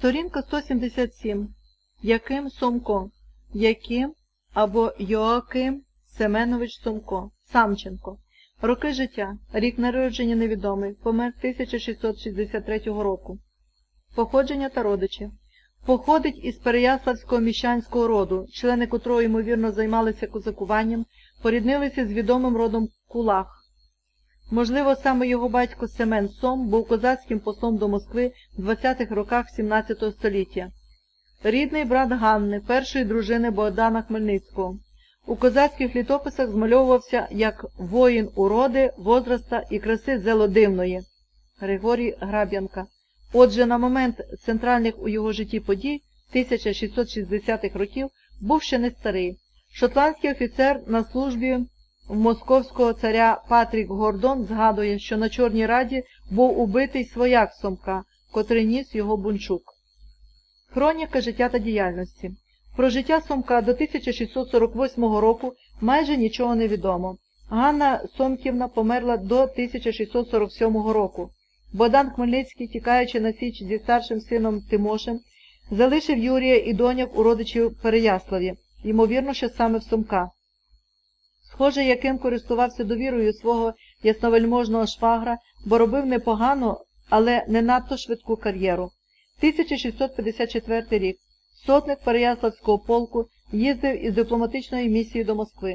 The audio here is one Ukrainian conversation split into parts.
Сторінка 177. Яким Сомко. Яким або Йоаким Семенович Сомко. Самченко. Роки життя. Рік народження невідомий. Помер 1663 року. Походження та родичі. Походить із переяславського міщанського роду, члени котрого, ймовірно, займалися козакуванням, поріднилися з відомим родом Кулах. Можливо, саме його батько Семен Сом був козацьким послом до Москви в 20-х роках 17 століття. Рідний брат Ганни, першої дружини Богдана Хмельницького. У козацьких літописах змальовувався як воїн уроди, возраста і краси зелодивної. Григорій Граб'янка. Отже, на момент центральних у його житті подій 1660-х років був ще не старий. Шотландський офіцер на службі в московського царя Патрік Гордон згадує, що на Чорній Раді був убитий свояк Сомка, котрий ніс його бунчук. Хроніка життя та діяльності. Про життя Сомка до 1648 року майже нічого не відомо. Ганна Сомківна померла до 1647 року. Богдан Хмельницький, тікаючи на січ зі старшим сином Тимошем, залишив Юрія і доньок у родичів в Переяславі, ймовірно, що саме в Сомка. Схоже, яким користувався довірою свого ясновельможного швагра, бо робив непогану, але не надто швидку кар'єру. 1654 рік. Сотник Переяславського полку їздив із дипломатичною місією до Москви.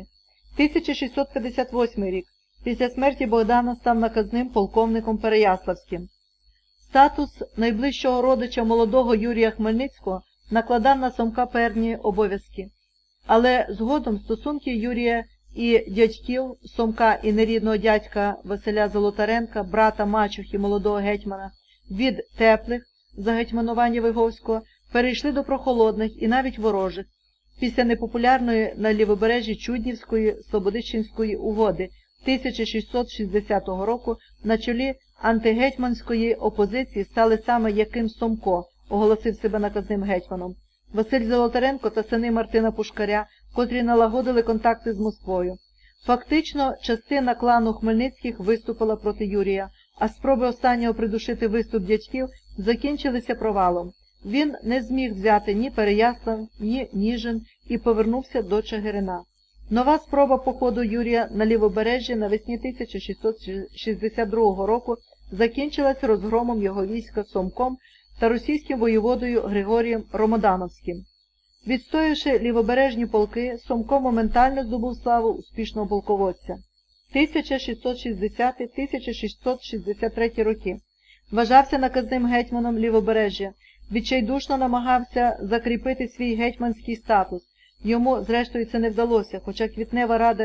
1658 рік. Після смерті Богдана став наказним полковником Переяславським. Статус найближчого родича молодого Юрія Хмельницького накладав на Сомка певні обов'язки. Але згодом стосунки Юрія і дядьків Сомка і нерідного дядька Василя Золотаренка, брата мачухи молодого гетьмана, від теплих за гетьманування Виговського перейшли до прохолодних і навіть ворожих. Після непопулярної на лівобережжі Чуднівської Слободичинської угоди 1660 року на чолі антигетьманської опозиції стали саме Яким Сомко, оголосив себе наказним гетьманом, Василь Золотаренко та сини Мартина Пушкаря, котрі налагодили контакти з Москвою. Фактично, частина клану Хмельницьких виступила проти Юрія, а спроби останнього придушити виступ дядьків закінчилися провалом. Він не зміг взяти ні Переяслав, ні Ніжин і повернувся до Чигирина. Нова спроба походу Юрія на лівобережжі навесні 1662 року закінчилась розгромом його війська Сомком та російським воєводою Григорієм Ромодановським. Відстоявши лівобережні полки, Сомко моментально здобув славу успішного полководця. 1660-1663 роки. Вважався наказним гетьманом лівобережжя, відчайдушно намагався закріпити свій гетьманський статус. Йому, зрештою, це не вдалося, хоча Квітнева рада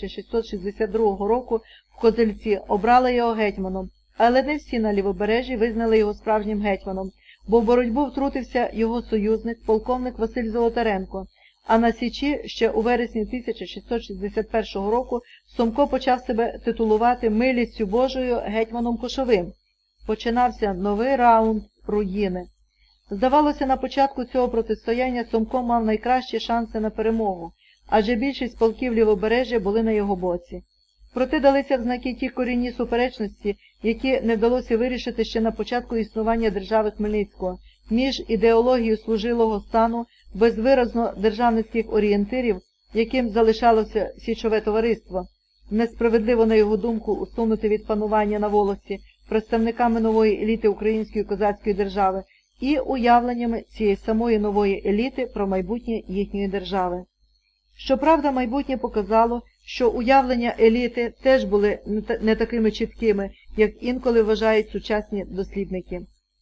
1662 року в Козельці обрала його гетьманом, але не всі на лівобережжі визнали його справжнім гетьманом, бо в боротьбу втрутився його союзник, полковник Василь Золотаренко, а на Січі ще у вересні 1661 року Сомко почав себе титулувати милістю Божою гетьманом Кошовим. Починався новий раунд руїни. Здавалося, на початку цього протистояння Сомко мав найкращі шанси на перемогу, адже більшість полків лівобережжя були на його боці. Проте далися в знаки ті корінні суперечності, які не вдалося вирішити ще на початку існування держави Хмельницького, між ідеологією служилого стану, без виразно державницьких орієнтирів, яким залишалося січове товариство, несправедливо, на його думку, усунути від панування на волості представниками нової еліти української козацької держави, і уявленнями цієї самої нової еліти про майбутнє їхньої держави. Щоправда, майбутнє показало, що уявлення еліти теж були не такими чіткими, як інколи вважають сучасні дослідники.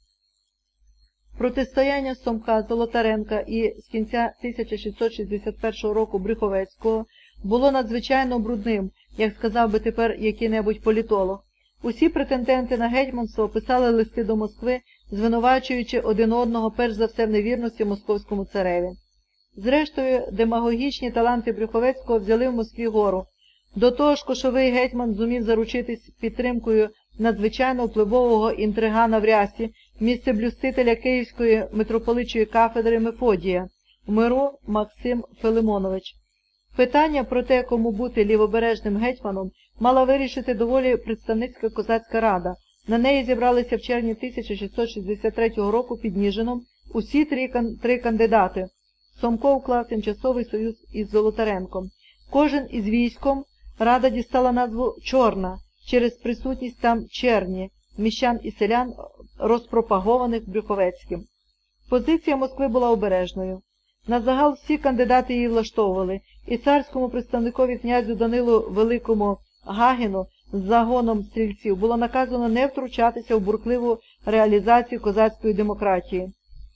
Протистояння Сомка, Золотаренка і з кінця 1661 року Брюховецького було надзвичайно брудним, як сказав би тепер який-небудь політолог. Усі претенденти на гетьманство писали листи до Москви, звинувачуючи один одного перш за все в невірності московському цареві. Зрештою, демагогічні таланти Брюховецького взяли в Москві гору. До того ж, Кошовий гетьман зумів заручитись підтримкою надзвичайно впливового інтригана в рясі, місцеблюстителя Київської митрополичої кафедри Мефодія, Миру Максим Филимонович. Питання про те, кому бути лівобережним гетьманом, мала вирішити доволі представницька козацька рада. На неї зібралися в червні 1663 року під Ніжином Усі три кандидати. Сомко уклав тимчасовий союз із Золотаренком. Кожен із військом рада дістала назву «Чорна» через присутність там черні, міщан і селян, розпропагованих Брюховецьким. Позиція Москви була обережною. Назагал всі кандидати її влаштовували, і царському представникові князю Данилу Великому Гагіну з загоном стрільців було наказано не втручатися в бурхливу реалізацію козацької демократії.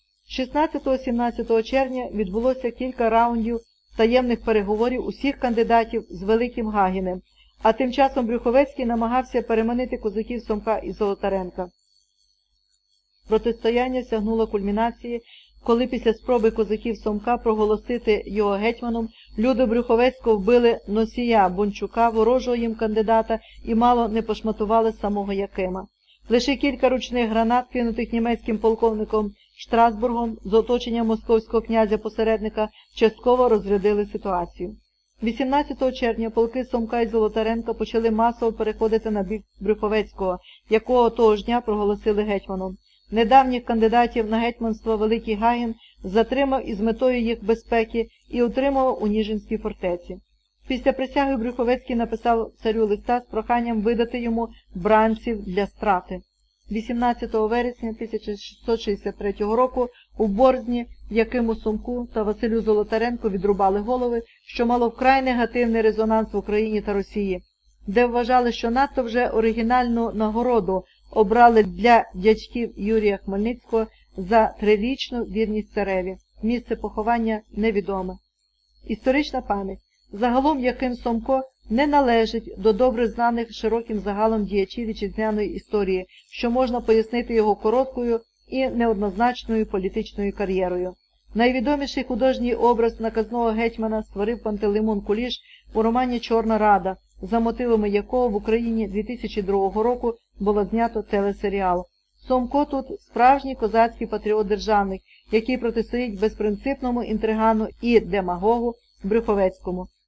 16-17 червня відбулося кілька раундів таємних переговорів усіх кандидатів з Великим Гагінем, а тим часом Брюховецький намагався переманити козаків Сомка і Золотаренка. Протистояння сягнуло кульмінації, коли після спроби козаків Сомка проголосити його гетьманом, люди Брюховецького вбили носія Бончука, ворожого їм кандидата, і мало не пошматували самого Якима. Лише кілька ручних гранат, кинутих німецьким полковником Штрасбургом з оточення московського князя-посередника, частково розрядили ситуацію. 18 червня полки Сомка і Золотаренка почали масово переходити на бік Брюховецького, якого того ж дня проголосили гетьманом. Недавніх кандидатів на гетьманство Великий Гагін затримав із метою їх безпеки і утримував у Ніжинській фортеці. Після присяги Брюховецький написав царю листа з проханням видати йому бранців для страти. 18 вересня 1663 року у Борзні Якиму Сомку та Василю Золотаренку відрубали голови, що мало вкрай негативний резонанс в Україні та Росії, де вважали, що надто вже оригінальну нагороду обрали для дядьків Юрія Хмельницького за трирічну вірність цареві. Місце поховання невідоме. Історична пам'ять. Загалом Яким Сомко не належить до добре знаних широким загалом діячів вітчизняної історії, що можна пояснити його короткою і неоднозначною політичною кар'єрою. Найвідоміший художній образ наказного гетьмана створив Пантелеймон Куліш у романі «Чорна Рада», за мотивами якого в Україні 2002 року було знято телесеріал. Сомко тут справжній козацький патріот-державник, який протистоїть безпринципному інтригану і демагогу Брюховецькому.